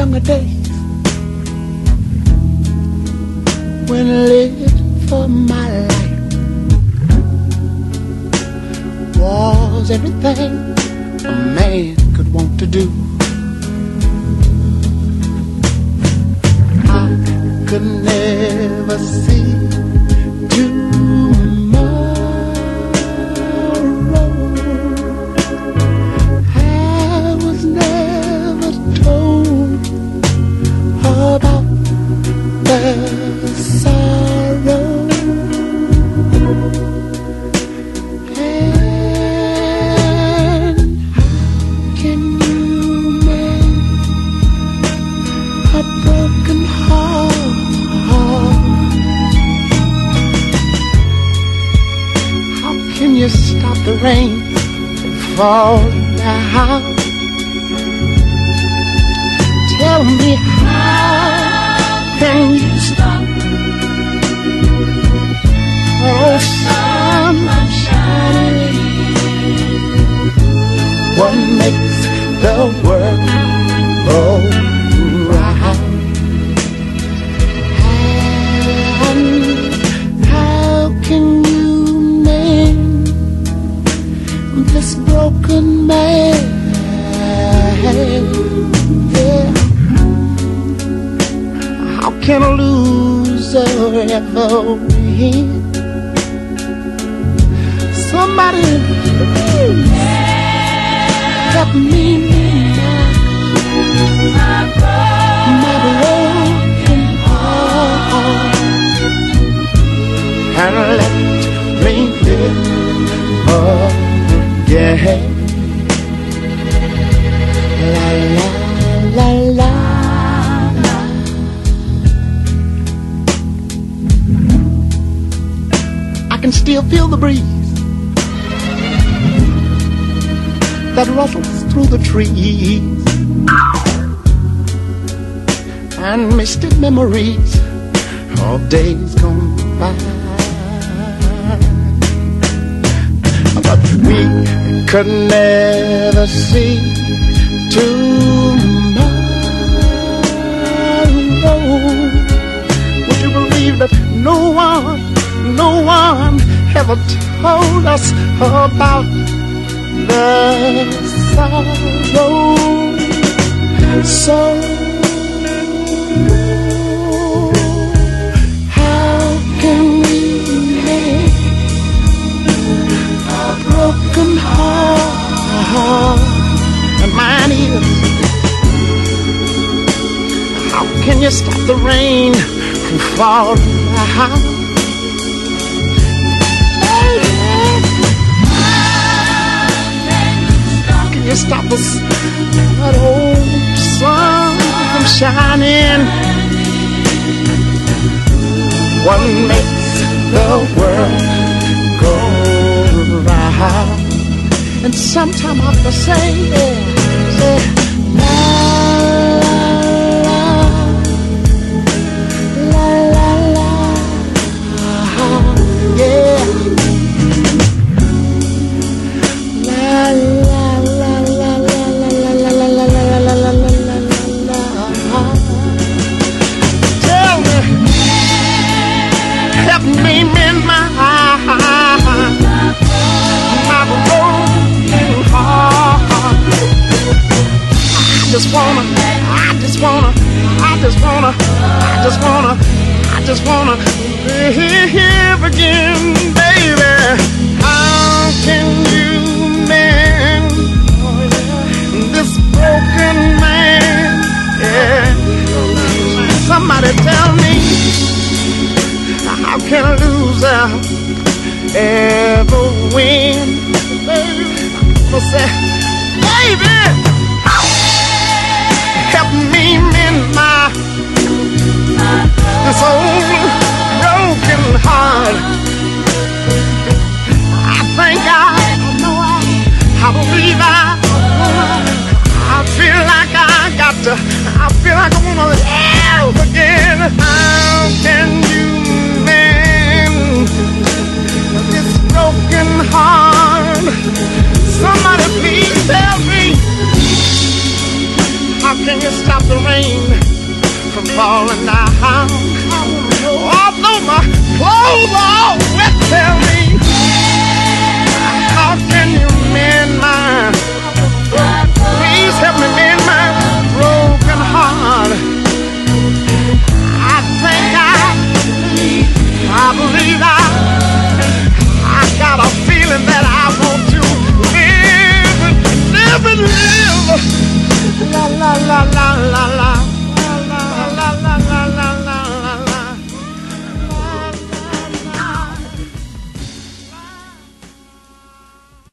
younger days when living for my life was everything a man could want to do. I could never see tomorrow. I was never told about the sorrow. And how can you mend a broken heart? How can you stop the rain from falling down? Tell me, how can you stop oh sun from shining? What makes the world go round? And how can you mend this broken man? Yeah. How can a loser ever win? Somebody help me mend my broken heart and let me live again. La la la la. I can still feel the breeze that rustles through the trees and misty memories of days gone by. But we could never see tomorrow. Would you believe that no one ever told us about the sorrow? So how can we make a broken heart? And mine is, how can you stop the rain from falling down? You stop us, that old sun from shining. What makes the world go round? And sometimes I have to say, la la la la la, yeah, la la. Me mend my broken heart. I just wanna live again, baby. How can you mend this broken man? Yeah. Somebody tell me, how can a loser ever win? Baby, I'm say, baby, help me mend this old broken heart. I think I believe I feel like I wanna live again. How can you mend this broken heart? Somebody please tell me, how can you stop the rain la la la la la.